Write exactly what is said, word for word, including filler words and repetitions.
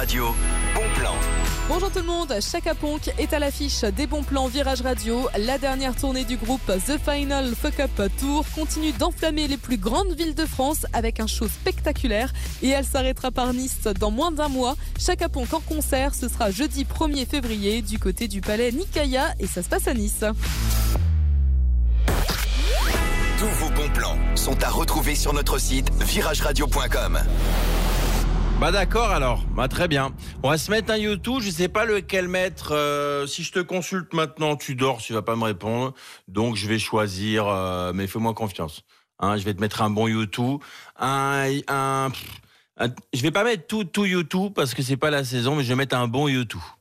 Radio, bon plan. Bonjour tout le monde, Chaka Ponk est à l'affiche des bons plans Virage Radio. La dernière tournée du groupe The Final Fuck Up Tour continue d'enflammer les plus grandes villes de France avec un show spectaculaire et elle s'arrêtera par Nice dans moins d'un mois. Chaka Ponk en concert, ce sera jeudi premier février du côté du palais Nicaïa et ça se passe à Nice. Tous vos bons plans sont à retrouver sur notre site virage radio point com. Bah d'accord alors, bah très bien. On va se mettre un YouTube, je sais pas lequel mettre. Euh, si je te consulte maintenant, tu dors, tu vas pas me répondre. Donc je vais choisir, euh, mais fais-moi confiance. Hein, je vais te mettre un bon YouTube. Un, un, un, je vais pas mettre tout, tout YouTube parce que c'est pas la saison, mais je vais mettre un bon YouTube.